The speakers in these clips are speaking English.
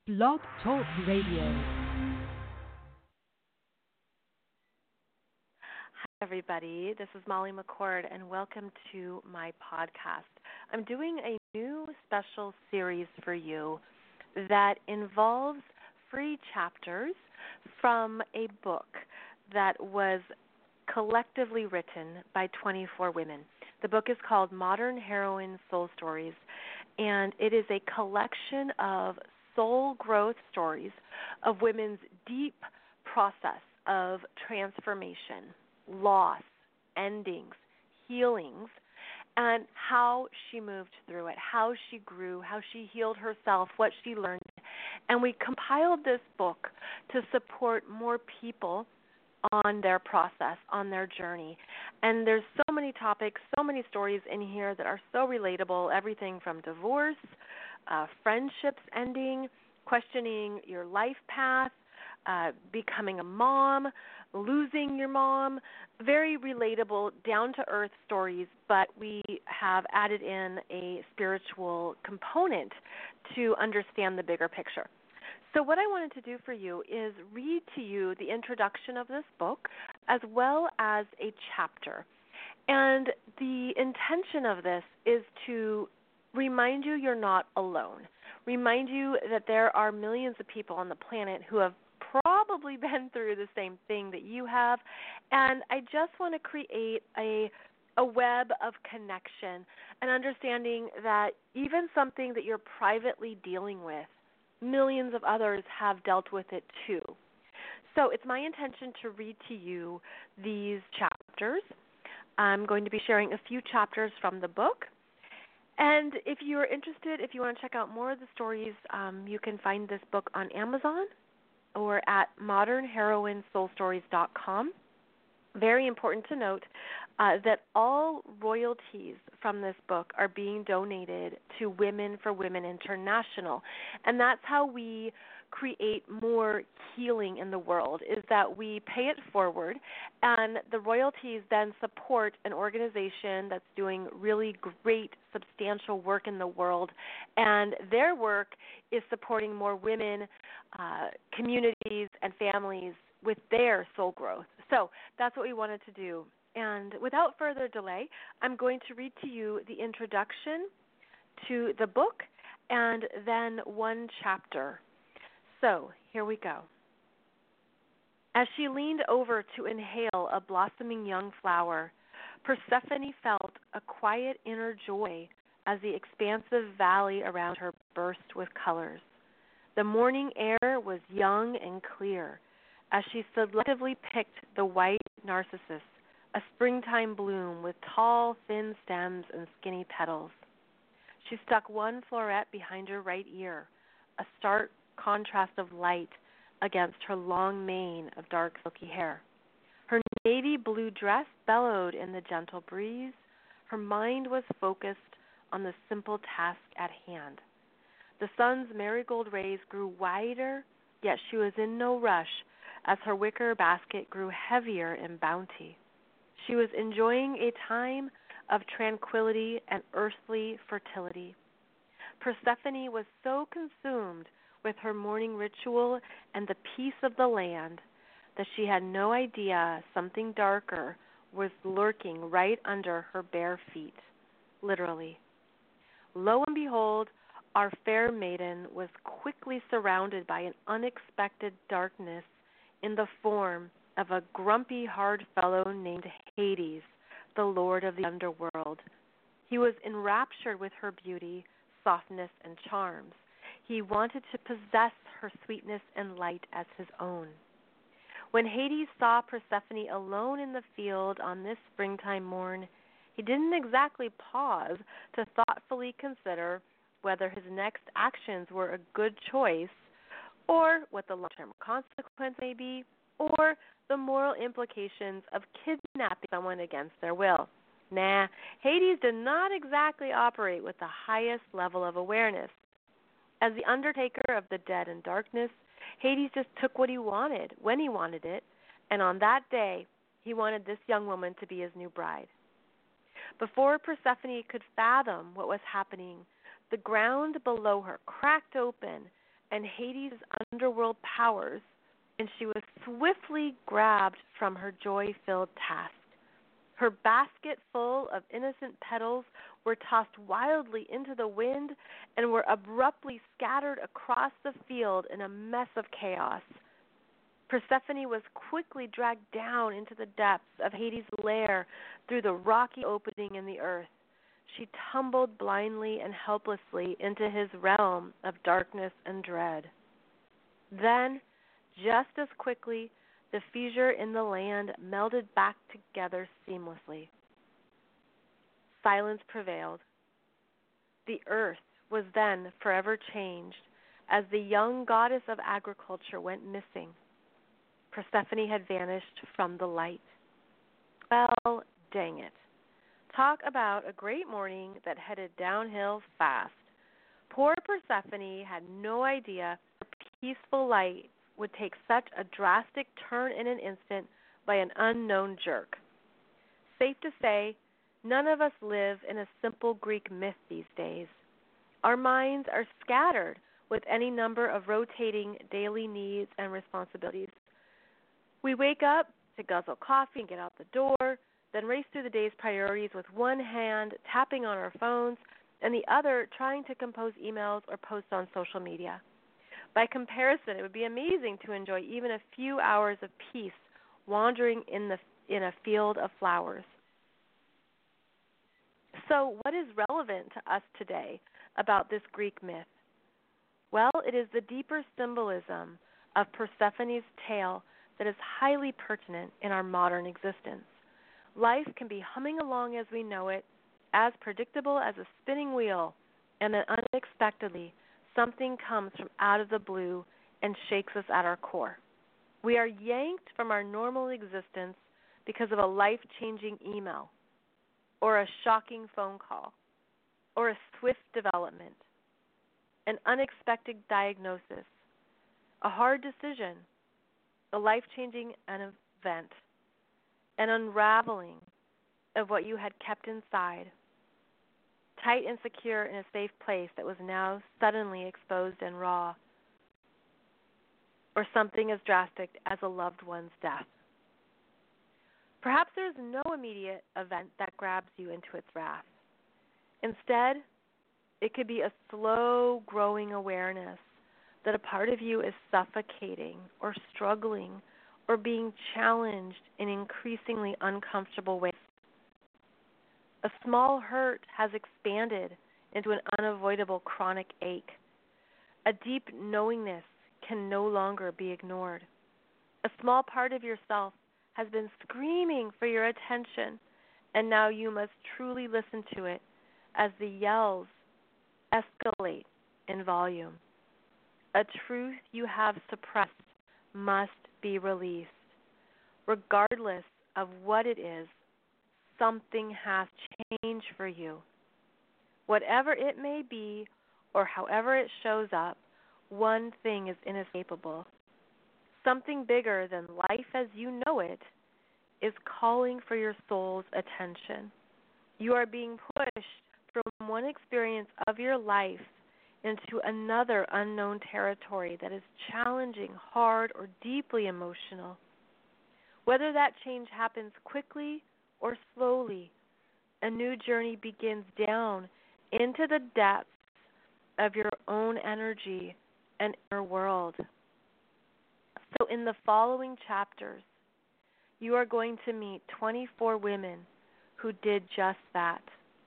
Blog Talk Radio. Hi, everybody. This is Molly McCord, and welcome to my podcast. I'm doing a new special series for you that involves free chapters from a book that was collectively written by 24 women. The book is called Modern Heroine Soul Stories, and it is a collection of soul growth stories of women's deep process of transformation, loss, endings, healings, and how she moved through it, how she grew, how she healed herself, what she learned. And we compiled this book to support more people on their process, on their journey. And there's so many topics, so many stories in here that are so relatable, everything from divorce, friendships ending, questioning your life path, becoming a mom, losing your mom, very relatable, down-to-earth stories, but we have added in a spiritual component to understand the bigger picture. So what I wanted to do for you is read to you the introduction of this book as well as a chapter. And the intention of this is to remind you you're not alone. Remind you that there are millions of people on the planet who have probably been through the same thing that you have. And I just want to create a web of connection and understanding that even something that you're privately dealing with, millions of others have dealt with it too. So it's my intention to read to you these chapters. I'm going to be sharing a few chapters from the book. And if you're interested, if you want to check out more of the stories, you can find this book on Amazon or at modernheroinesoulstories.com. Very important to note that all royalties from this book are being donated to Women for Women International. And that's how we create more healing in the world, is that we pay it forward, and the royalties then support an organization that's doing really great, substantial work in the world. And their work is supporting more women, communities, and families with their soul growth. So that's what we wanted to do. And without further delay, I'm going to read to you the introduction to the book and then one chapter. So here we go. As she leaned over to inhale a blossoming young flower, Persephone felt a quiet inner joy as the expansive valley around her burst with colors. The morning air was young and clear as she selectively picked the white narcissus, a springtime bloom with tall, thin stems and skinny petals. She stuck one floret behind her right ear, a stark contrast of light against her long mane of dark, silky hair. Her navy blue dress bellowed in the gentle breeze. Her mind was focused on the simple task at hand. The sun's marigold rays grew wider, yet she was in no rush as her wicker basket grew heavier in bounty. She was enjoying a time of tranquility and earthly fertility. Persephone was so consumed with her morning ritual and the peace of the land that she had no idea something darker was lurking right under her bare feet, literally. Lo and behold, our fair maiden was quickly surrounded by an unexpected darkness in the form of a grumpy, hard fellow named Hades, the lord of the underworld. He was enraptured with her beauty, softness, and charms. He wanted to possess her sweetness and light as his own. When Hades saw Persephone alone in the field on this springtime morn, he didn't exactly pause to thoughtfully consider whether his next actions were a good choice, or what the long-term consequence may be, or the moral implications of kidnapping someone against their will. Nah, Hades did not exactly operate with the highest level of awareness. As the undertaker of the dead and darkness, Hades just took what he wanted, when he wanted it, and on that day, he wanted this young woman to be his new bride. Before Persephone could fathom what was happening, the ground below her cracked open, and Hades' underworld powers, and she was swiftly grabbed from her joy-filled task. Her basket full of innocent petals were tossed wildly into the wind and were abruptly scattered across the field in a mess of chaos. Persephone was quickly dragged down into the depths of Hades' lair through the rocky opening in the earth. She tumbled blindly and helplessly into his realm of darkness and dread. Then, just as quickly, the fissure in the land melded back together seamlessly. Silence prevailed. The earth was then forever changed as the young goddess of agriculture went missing. Persephone had vanished from the light. Well, dang it. Talk about a great morning that headed downhill fast. Poor Persephone had no idea her peaceful light would take such a drastic turn in an instant by an unknown jerk. Safe to say, none of us live in a simple Greek myth these days. Our minds are scattered with any number of rotating daily needs and responsibilities. We wake up to guzzle coffee and get out the door, then race through the day's priorities with one hand tapping on our phones and the other trying to compose emails or post on social media. By comparison, it would be amazing to enjoy even a few hours of peace wandering in a field of flowers. So, what is relevant to us today about this Greek myth? Well, it is the deeper symbolism of Persephone's tale that is highly pertinent in our modern existence. Life can be humming along as we know it, as predictable as a spinning wheel, and then unexpectedly, something comes from out of the blue and shakes us at our core. We are yanked from our normal existence because of a life-changing email, or a shocking phone call, or a swift development, an unexpected diagnosis, a hard decision, a life-changing event, an unraveling of what you had kept inside, tight and secure in a safe place that was now suddenly exposed and raw, or something as drastic as a loved one's death. Perhaps there is no immediate event that grabs you into its wrath. Instead, it could be a slow growing awareness that a part of you is suffocating or struggling or being challenged in increasingly uncomfortable ways. A small hurt has expanded into an unavoidable chronic ache. A deep knowingness can no longer be ignored. A small part of yourself has been screaming for your attention, and now you must truly listen to it as the yells escalate in volume. A truth you have suppressed must be released. Regardless of what it is, something has changed for you. Whatever it may be or however it shows up, one thing is inescapable. Something bigger than life as you know it is calling for your soul's attention. You are being pushed from one experience of your life into another unknown territory that is challenging, hard, or deeply emotional. Whether that change happens quickly or slowly, a new journey begins down into the depths of your own energy and inner world. So in the following chapters, you are going to meet 24 women who did just that.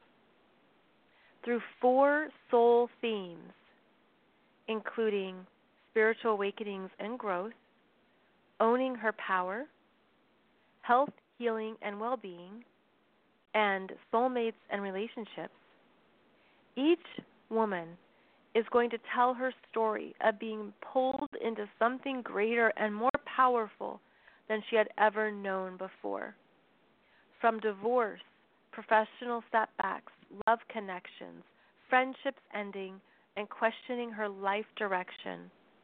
Through 4 soul themes, including spiritual awakenings and growth, owning her power, health, healing, and well-being, and soulmates and relationships, each woman is going to tell her story of being pulled into something greater and more powerful than she had ever known before. From divorce, professional setbacks, love connections, friendships ending, and questioning her life direction,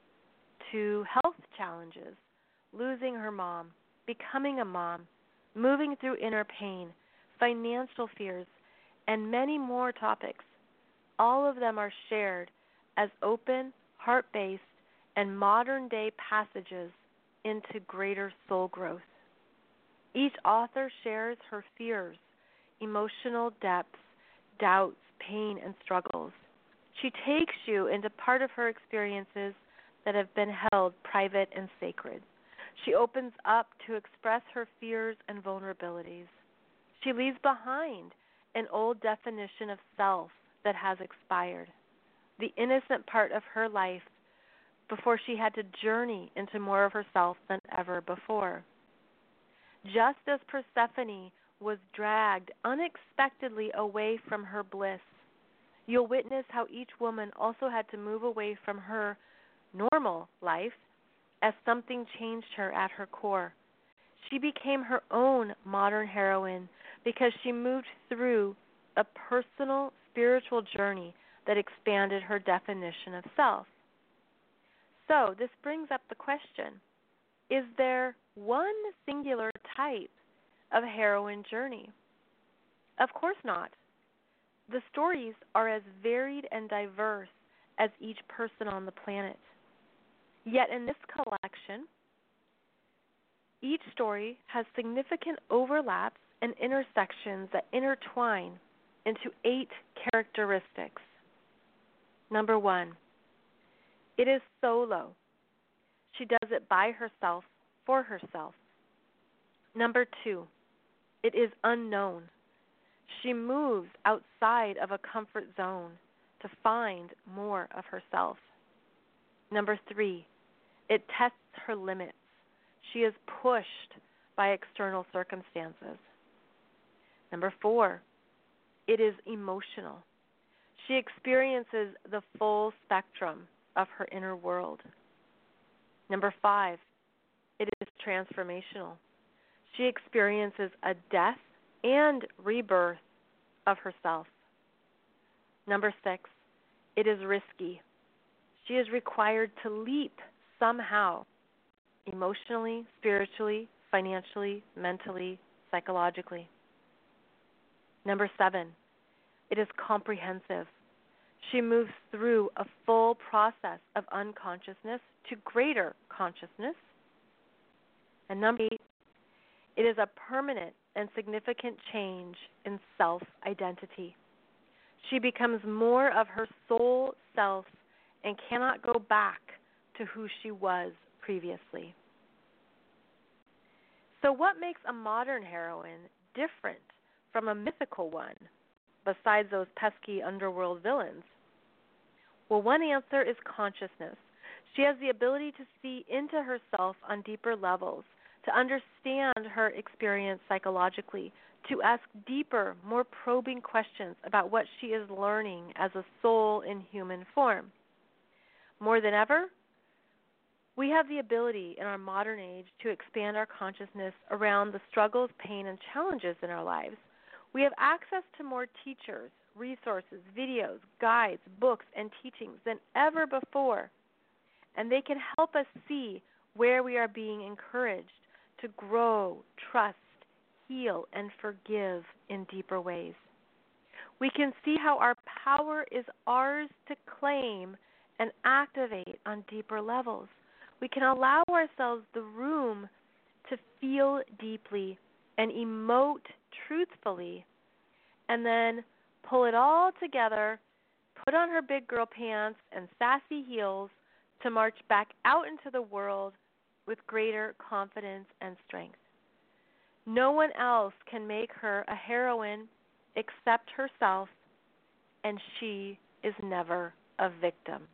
to health challenges, losing her mom, becoming a mom, moving through inner pain, financial fears, and many more topics. All of them are shared as open, heart-based, and modern day passages into greater soul growth. Each author shares her fears, emotional depths, doubts, pain, and struggles. She takes you into part of her experiences that have been held private and sacred. She opens up to express her fears and vulnerabilities. She leaves behind an old definition of self that has expired, the innocent part of her life before she had to journey into more of herself than ever before. Just as Persephone was dragged unexpectedly away from her bliss, you'll witness how each woman also had to move away from her normal life as something changed her at her core. She became her own modern heroine because she moved through a personal spiritual journey that expanded her definition of self. So this brings up the question, is there one singular type of heroine journey? Of course not. The stories are as varied and diverse as each person on the planet. Yet in this collection, each story has significant overlaps and intersections that intertwine into 8 characteristics. Number 1, it is solo. She does it by herself, for herself. Number 2, it is unknown. She moves outside of a comfort zone to find more of herself. Number 3, it tests her limits. She is pushed by external circumstances. Number 4, it is emotional. She experiences the full spectrum of her inner world. Number 5, it is transformational. She experiences a death and rebirth of herself. Number 6, it is risky. She is required to leap somehow, emotionally, spiritually, financially, mentally, psychologically. Number 7, it is comprehensive. She moves through a full process of unconsciousness to greater consciousness. And number 8, it is a permanent and significant change in self-identity. She becomes more of her soul self and cannot go back to who she was previously. So what makes a modern heroine different from a mythical one, besides those pesky underworld villains? Well, one answer is consciousness. She has the ability to see into herself on deeper levels, to understand her experience psychologically, to ask deeper, more probing questions about what she is learning as a soul in human form. More than ever, we have the ability in our modern age to expand our consciousness around the struggles, pain, and challenges in our lives. We have access to more teachers, resources, videos, guides, books, and teachings than ever before, and they can help us see where we are being encouraged to grow, trust, heal, and forgive in deeper ways. We can see how our power is ours to claim and activate on deeper levels. We can allow ourselves the room to feel deeply and emote truthfully, and then pull it all together, put on her big girl pants and sassy heels to march back out into the world with greater confidence and strength. No one else can make her a heroine except herself, and she is never a victim.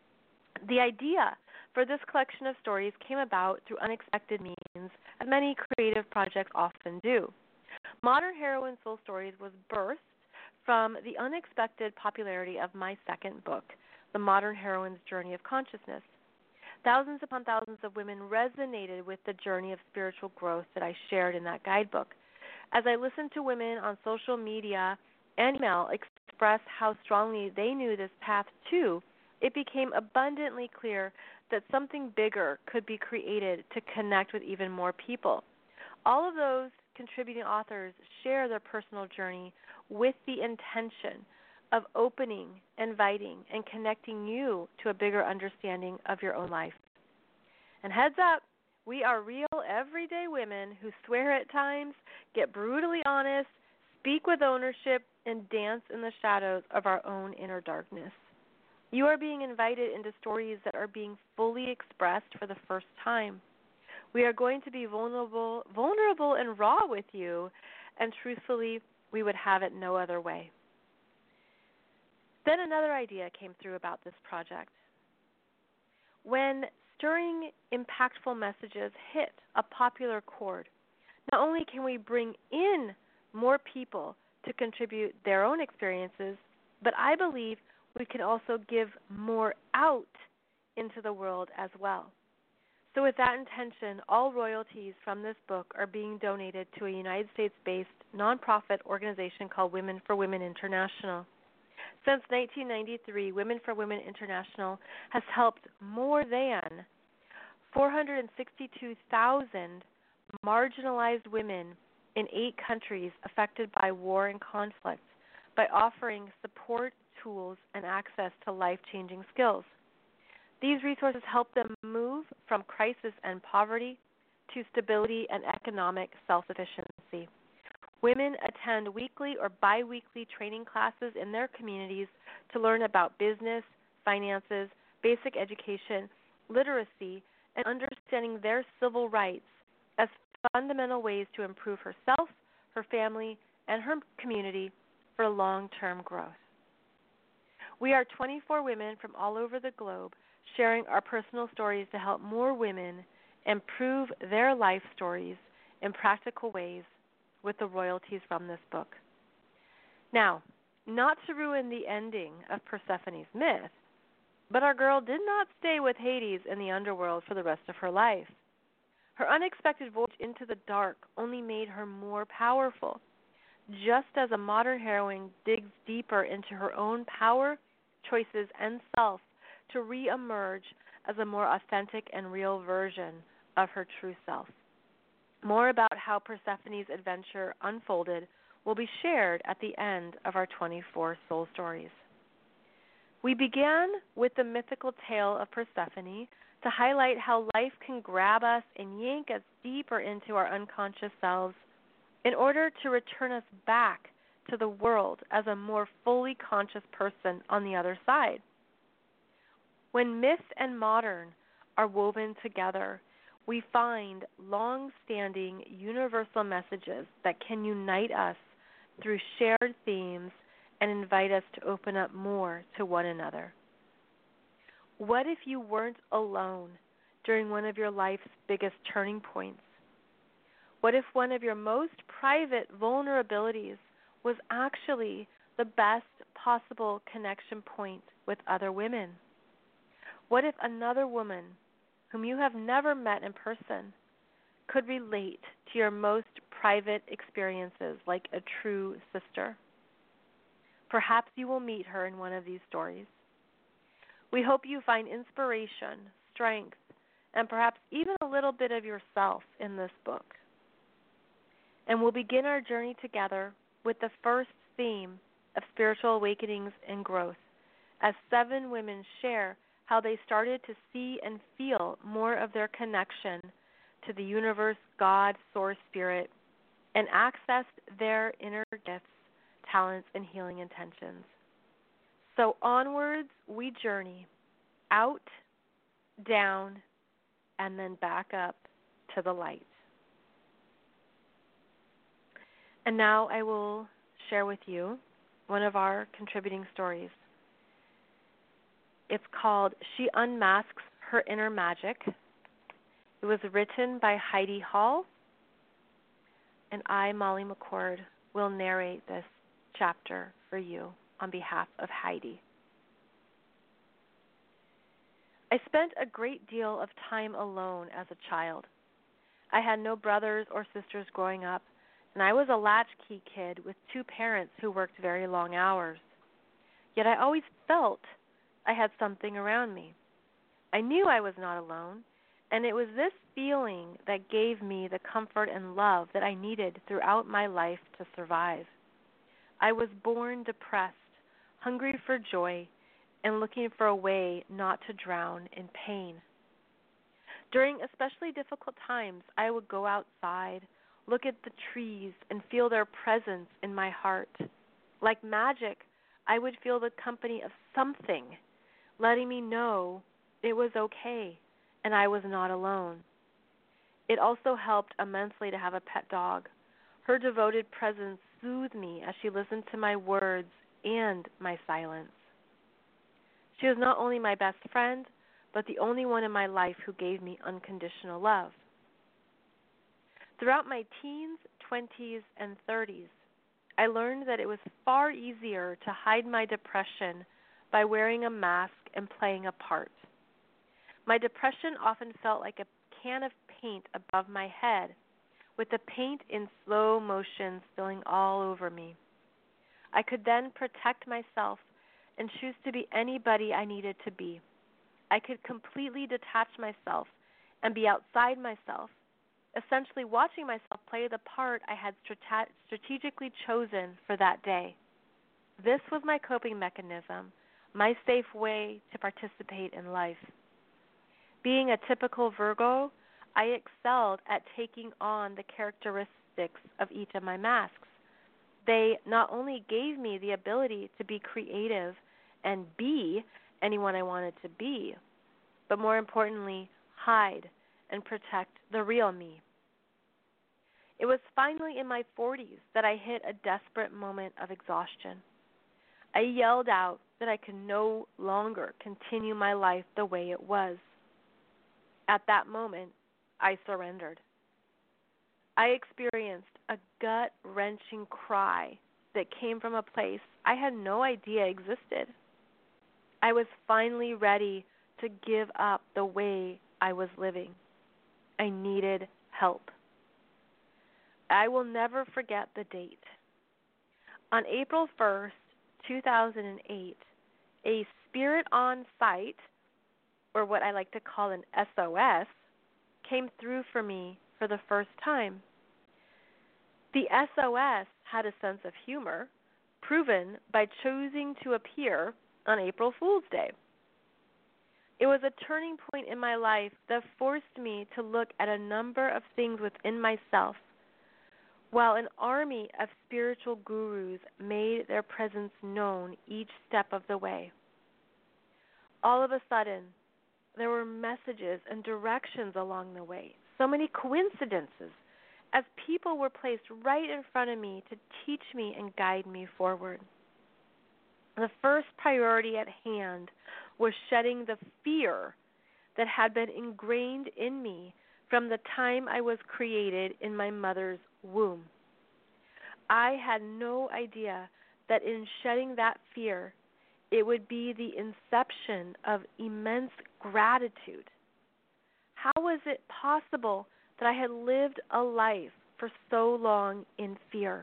The idea for this collection of stories came about through unexpected means, as many creative projects often do. Modern Heroine Soul Stories was birthed from the unexpected popularity of my second book, The Modern Heroine's Journey of Consciousness. Thousands upon thousands of women resonated with the journey of spiritual growth that I shared in that guidebook. As I listened to women on social media and email express how strongly they knew this path too, it became abundantly clear that something bigger could be created to connect with even more people. All of those contributing authors share their personal journey with the intention of opening, inviting, and connecting you to a bigger understanding of your own life. And heads up, we are real, everyday women who swear at times, get brutally honest, speak with ownership, and dance in the shadows of our own inner darkness. You are being invited into stories that are being fully expressed for the first time. We are going to be vulnerable and raw with you, and truthfully, we would have it no other way. Then another idea came through about this project. When stirring, impactful messages hit a popular chord, not only can we bring in more people to contribute their own experiences, but I believe we can also give more out into the world as well. So with that intention, all royalties from this book are being donated to a United States-based nonprofit organization called Women for Women International. Since 1993, Women for Women International has helped more than 462,000 marginalized women in 8 countries affected by war and conflict by offering support, tools, and access to life-changing skills. These resources help them move from crisis and poverty to stability and economic self-sufficiency. Women attend weekly or bi-weekly training classes in their communities to learn about business, finances, basic education, literacy, and understanding their civil rights as fundamental ways to improve herself, her family, and her community for long-term growth. We are 24 women from all over the globe sharing our personal stories to help more women improve their life stories in practical ways with the royalties from this book. Now, not to ruin the ending of Persephone's myth, but our girl did not stay with Hades in the underworld for the rest of her life. Her unexpected voyage into the dark only made her more powerful. Just as a modern heroine digs deeper into her own power, choices, and self to re-emerge as a more authentic and real version of her true self. More about how Persephone's adventure unfolded will be shared at the end of our 24 soul stories. We began with the mythical tale of Persephone to highlight how life can grab us and yank us deeper into our unconscious selves in order to return us back to the world as a more fully conscious person on the other side. When myth and modern are woven together, we find long-standing universal messages that can unite us through shared themes and invite us to open up more to one another. What if you weren't alone during one of your life's biggest turning points? What if one of your most private vulnerabilities was actually the best possible connection point with other women? What if another woman whom you have never met in person could relate to your most private experiences like a true sister? Perhaps you will meet her in one of these stories. We hope you find inspiration, strength, and perhaps even a little bit of yourself in this book. And we'll begin our journey together with the first theme of spiritual awakenings and growth, as 7 women share how they started to see and feel more of their connection to the universe, God, Source, Spirit, and accessed their inner gifts, talents, and healing intentions. So onwards we journey, out, down, and then back up to the light. And now I will share with you one of our contributing stories. It's called She Unmasks Her Inner Magic. It was written by Heidi Hall, and I, Molly McCord, will narrate this chapter for you on behalf of Heidi. I spent a great deal of time alone as a child. I had no brothers or sisters growing up, and I was a latchkey kid with 2 parents who worked very long hours. Yet I always felt I had something around me. I knew I was not alone, and it was this feeling that gave me the comfort and love that I needed throughout my life to survive. I was born depressed, hungry for joy, and looking for a way not to drown in pain. During especially difficult times, I would go outside, look at the trees, and feel their presence in my heart. Like magic, I would feel the company of something, letting me know it was okay and I was not alone. It also helped immensely to have a pet dog. Her devoted presence soothed me as she listened to my words and my silence. She was not only my best friend, but the only one in my life who gave me unconditional love. Throughout my teens, 20s, and 30s, I learned that it was far easier to hide my depression by wearing a mask and playing a part. My depression often felt like a can of paint above my head, with the paint in slow motion spilling all over me. I could then protect myself and choose to be anybody I needed to be. I could completely detach myself and be outside myself, essentially watching myself play the part I had strategically chosen for that day. This was my coping mechanism, my safe way to participate in life. Being a typical Virgo, I excelled at taking on the characteristics of each of my masks. They not only gave me the ability to be creative and be anyone I wanted to be, but more importantly, hide and protect the real me. It was finally in my 40s that I hit a desperate moment of exhaustion. I yelled out that I could no longer continue my life the way it was. At that moment, I surrendered. I experienced a gut-wrenching cry that came from a place I had no idea existed. I was finally ready to give up the way I was living. I needed help. I will never forget the date. On April 1st, 2008, a spirit on site, or what I like to call an SOS, came through for me for the first time. The SOS had a sense of humor, proven by choosing to appear on April Fool's Day. It was a turning point in my life that forced me to look at a number of things within myself, while an army of spiritual gurus made their presence known each step of the way. All of a sudden, there were messages and directions along the way, so many coincidences, as people were placed right in front of me to teach me and guide me forward. The first priority at hand was shedding the fear that had been ingrained in me from the time I was created in my mother's womb. I had no idea that in shedding that fear, it would be the inception of immense gratitude. How was it possible that I had lived a life for so long in fear?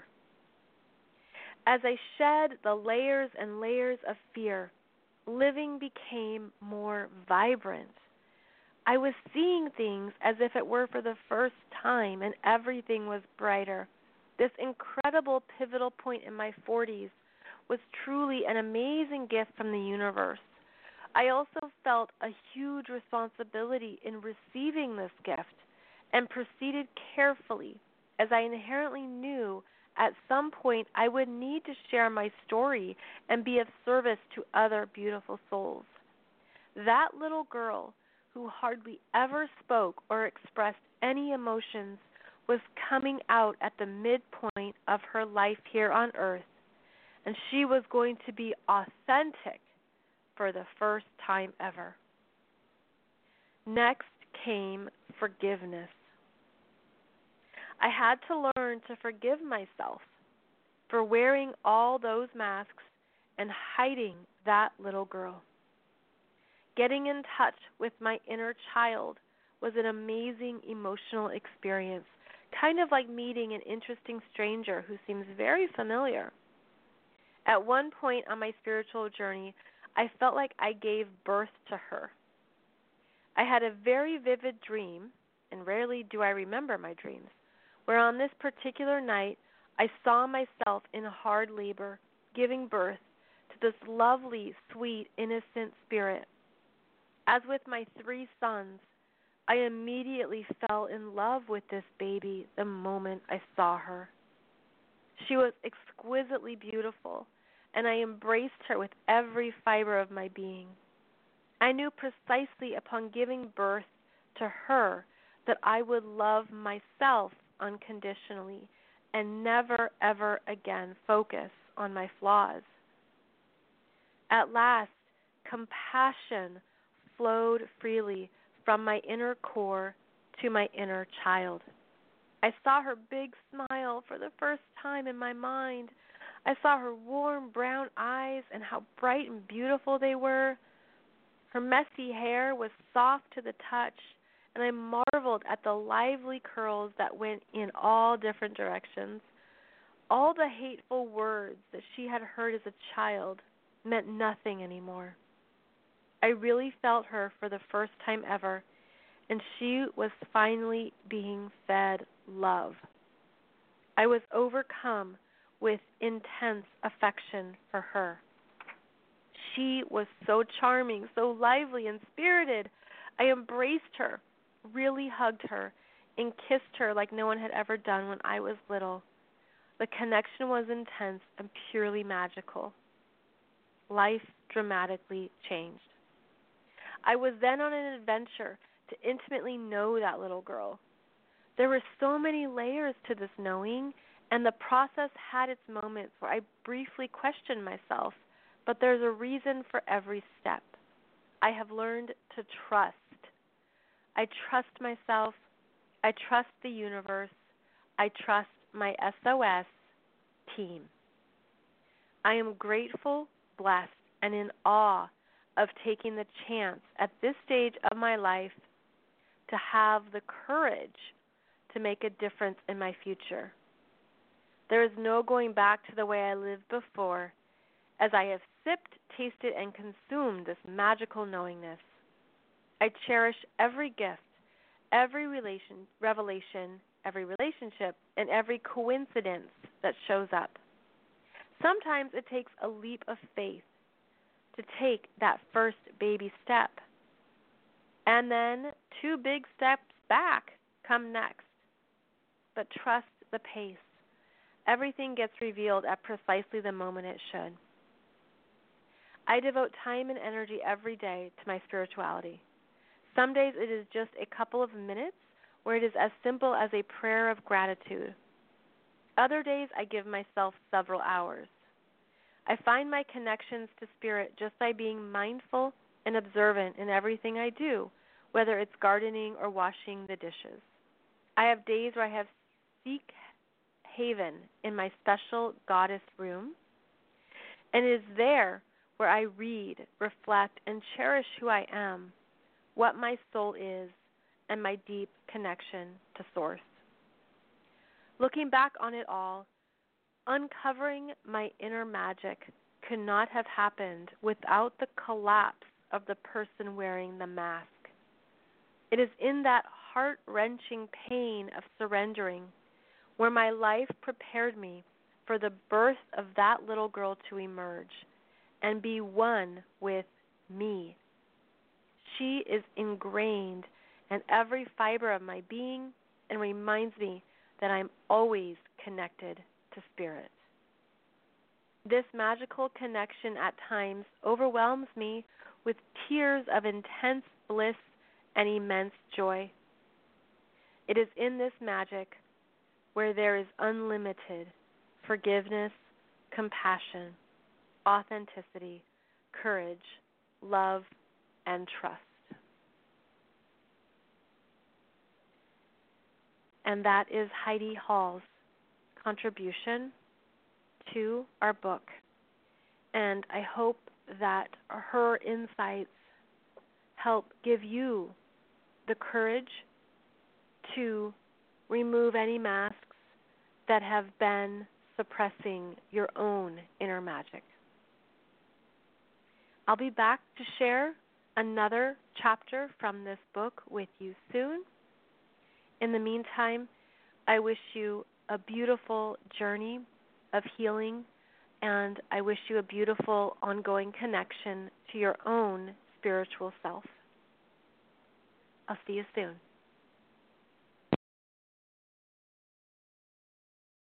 As I shed the layers and layers of fear, living became more vibrant. I was seeing things as if it were for the first time, and everything was brighter. This incredible pivotal point in my 40s was truly an amazing gift from the universe. I also felt a huge responsibility in receiving this gift and proceeded carefully, as I inherently knew at some point I would need to share my story and be of service to other beautiful souls. That little girl, who hardly ever spoke or expressed any emotions, was coming out at the midpoint of her life here on earth, and she was going to be authentic for the first time ever. Next came forgiveness. I had to learn to forgive myself for wearing all those masks and hiding that little girl. Getting in touch with my inner child was an amazing emotional experience, kind of like meeting an interesting stranger who seems very familiar. At one point on my spiritual journey, I felt like I gave birth to her. I had a very vivid dream, and rarely do I remember my dreams, where on this particular night I saw myself in hard labor giving birth to to this lovely, sweet, innocent spirit. As with my 3 sons, I immediately fell in love with this baby the moment I saw her. She was exquisitely beautiful, and I embraced her with every fiber of my being. I knew precisely upon giving birth to her that I would love myself unconditionally and never, ever again focus on my flaws. At last, compassion flowed freely from my inner core to my inner child. I saw her big smile for the first time in my mind. I saw her warm brown eyes and how bright and beautiful they were. Her messy hair was soft to the touch, and I marveled at the lively curls that went in all different directions. All the hateful words that she had heard as a child meant nothing anymore. I really felt her for the first time ever, and she was finally being fed love. I was overcome with intense affection for her. She was so charming, so lively and spirited. I embraced her, really hugged her, and kissed her like no one had ever done when I was little. The connection was intense and purely magical. Life dramatically changed. I was then on an adventure to intimately know that little girl. There were so many layers to this knowing, and the process had its moments where I briefly questioned myself, but there's a reason for every step. I have learned to trust. I trust myself. I trust the universe. I trust my SOS team. I am grateful, blessed, and in awe of taking the chance at this stage of my life to have the courage to make a difference in my future. There is no going back to the way I lived before, as I have sipped, tasted, and consumed this magical knowingness. I cherish every gift, every revelation, every relationship, and every coincidence that shows up. Sometimes it takes a leap of faith to take that first baby step. And then 2 big steps back come next. But trust the pace. Everything gets revealed at precisely the moment it should. I devote time and energy every day to my spirituality. Some days it is just a couple of minutes where it is as simple as a prayer of gratitude. Other days I give myself several hours. I find my connections to spirit just by being mindful and observant in everything I do, whether it's gardening or washing the dishes. I have days where I have seek haven in my special goddess room, and it is there where I read, reflect, and cherish who I am, what my soul is, and my deep connection to Source. Looking back on it all, uncovering my inner magic could not have happened without the collapse of the person wearing the mask. It is in that heart-wrenching pain of surrendering where my life prepared me for the birth of that little girl to emerge and be one with me. She is ingrained in every fiber of my being and reminds me that I'm always connected to Spirit. This magical connection at times overwhelms me with tears of intense bliss and immense joy. It is in this magic where there is unlimited forgiveness, compassion, authenticity, courage, love, and trust. And that is Heidi Hall's contribution to our book. And I hope that her insights help give you the courage to remove any masks that have been suppressing your own inner magic. I'll be back to share another chapter from this book with you soon. In the meantime, I wish you a beautiful journey of healing and I wish you a beautiful ongoing connection to your own spiritual self. I'll see you soon.